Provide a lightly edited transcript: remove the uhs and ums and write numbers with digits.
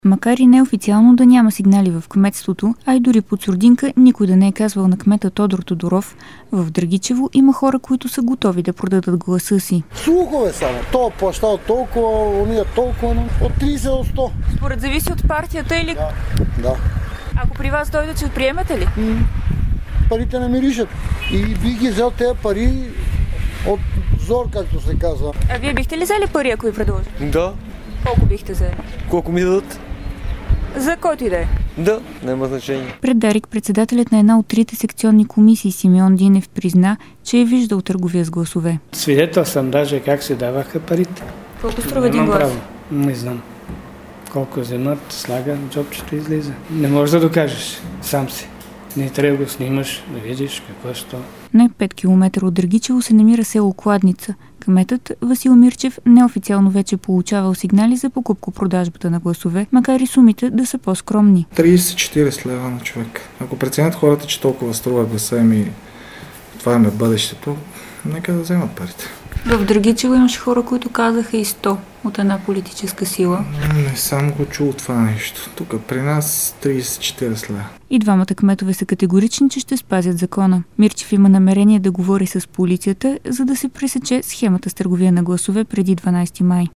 Макар и неофициално да няма сигнали в кметството, а и дори под сурдинка никой да не е казвал на кмета Тодор Тодоров, в Драгичево има хора, които са готови да продадат гласа си. Слухове само. То плащал толкова, уния толкова, от 30 до 100. Според зависи от партията или... Да. Ако при вас дойдат, ще приемете ли? Парите не миришат. И бих ги взел тези пари от зор, както се казва. А вие бихте ли взели пари, ако ви предложат? Да. Колко бихте взели? Колко ми дадат? За който и да е. Да, няма значение. Пред Дарик председателят на една от трите секционни комисии Симеон Динев призна, че е виждал търговия с гласове. Свидетел съм даже как се даваха парите. Колко струва един глас? Право. Не знам. Колко вземат, слага, джобчето излиза. Не можеш да докажеш сам си. Не трябва да го снимаш, да видиш какво ще. На 5 км от Драгичево се намира село Кладница. Кметът Васил Мирчев неофициално вече получавал сигнали за покупко-продажбата на гласове, макар и сумите да са по-скромни. 30-40 лева на човек. Ако преценят хората, че толкова струва гласа им и това им е бъдещето, нека да вземат парите. В Драгичево имаше хора, които казаха и 100 от една политическа сила. Не съм го чул това нещо. Тук при нас 30-40 лева. И двамата кметове са категорични, че ще спазят закона. Мирчев има намерение да говори с полицията, за да се пресече схемата с търговия на гласове преди 12 май.